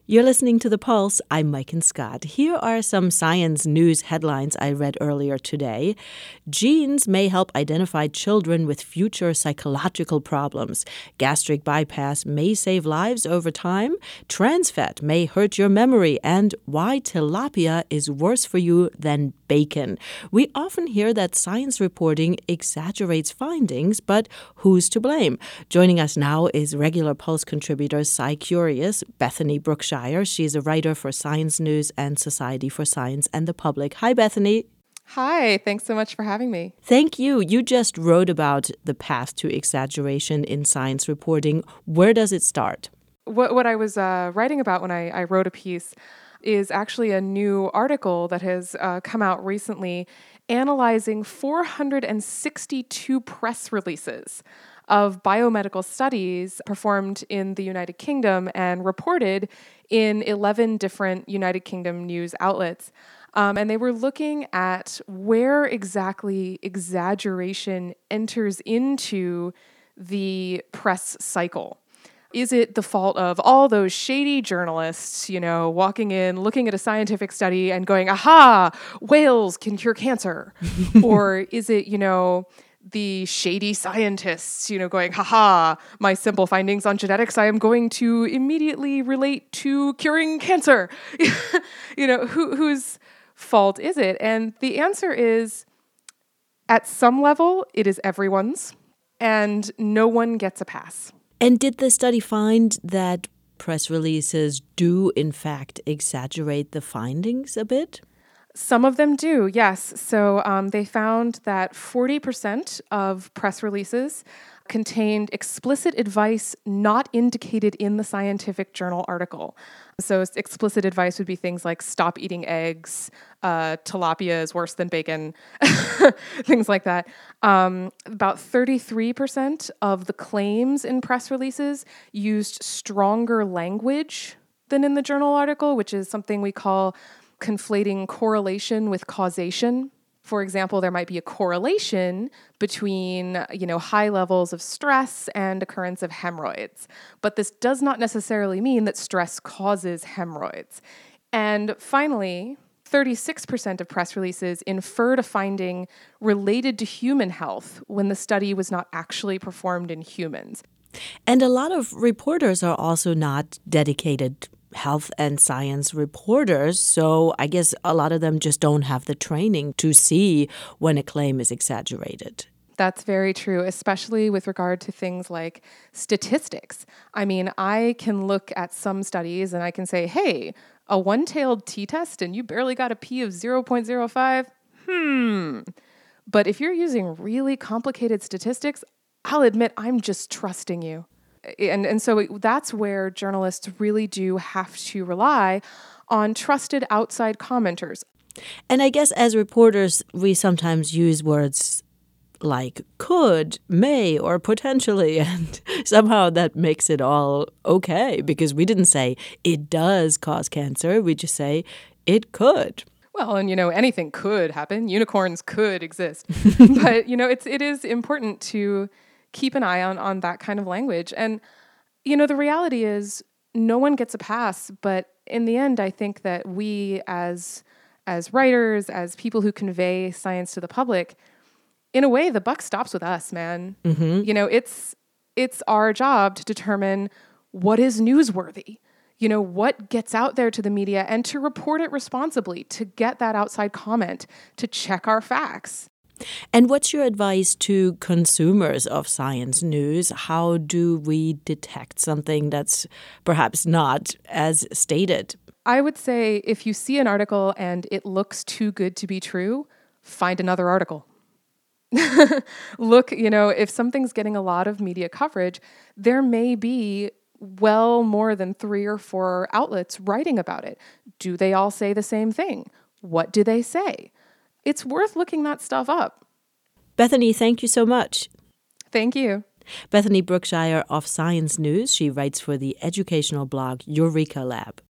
You're listening to The Pulse. I'm Mike and Scott. Here are some science news headlines I read earlier today. Genes may help identify children with future psychological problems. Gastric bypass may save lives over time. Trans fat may hurt your memory. And why tilapia is worse for you than bacon. We often hear that science reporting exaggerates findings, but who's to blame? Joining us now is regular Pulse contributor SciCurious, Bethany Brookshire. She's a writer for Science News and Society for Science and the Public. Hi, Bethany. Hi, thanks so much for having me. Thank you. You just wrote about the path to exaggeration in science reporting. Where does it start? What I was writing about when I wrote a piece is actually a new article that has come out recently analyzing 462 press releases of biomedical studies performed in the United Kingdom and reported in 11 different United Kingdom news outlets. And they were looking at where exactly exaggeration enters into the press cycle. Is it the fault of all those shady journalists, walking in, looking at a scientific study and going, aha, whales can cure cancer? Or is it, the shady scientists, going, haha, my simple findings on genetics, I am going to immediately relate to curing cancer? Whose fault is it? And the answer is, at some level, it is everyone's, and no one gets a pass. And did the study find that press releases do, in fact, exaggerate the findings a bit? Some of them do, yes. So they found that 40% of press releases contained explicit advice not indicated in the scientific journal article. So explicit advice would be things like stop eating eggs, tilapia is worse than bacon, things like that. About 33% of the claims in press releases used stronger language than in the journal article, which is something we call conflating correlation with causation. For example, there might be a correlation between, high levels of stress and occurrence of hemorrhoids. But this does not necessarily mean that stress causes hemorrhoids. And finally, 36% of press releases inferred a finding related to human health when the study was not actually performed in humans. And a lot of reporters are also not dedicated health and science reporters, so I guess a lot of them just don't have the training to see when a claim is exaggerated. That's very true, especially with regard to things like statistics. I mean, I can look at some studies and I can say, hey, a one-tailed t-test and you barely got a p of 0.05? But if you're using really complicated statistics, I'll admit I'm just trusting you. And so that's where journalists really do have to rely on trusted outside commenters. And I guess as reporters, we sometimes use words like could, may, or potentially, and somehow that makes it all okay because we didn't say it does cause cancer. We just say it could. Well, and anything could happen. Unicorns could exist. But it is important to keep an eye on that kind of language. And, the reality is no one gets a pass. But in the end, I think that we as writers, as people who convey science to the public, in a way, the buck stops with us, man. Mm-hmm. It's our job to determine what is newsworthy, what gets out there to the media and to report it responsibly, to get that outside comment, to check our facts. And what's your advice to consumers of science news? How do we detect something that's perhaps not as stated? I would say if you see an article and it looks too good to be true, find another article. Look, if something's getting a lot of media coverage, there may be well more than 3 or 4 outlets writing about it. Do they all say the same thing? What do they say? It's worth looking that stuff up. Bethany, thank you so much. Thank you. Bethany Brookshire of Science News. She writes for the educational blog Eureka Lab.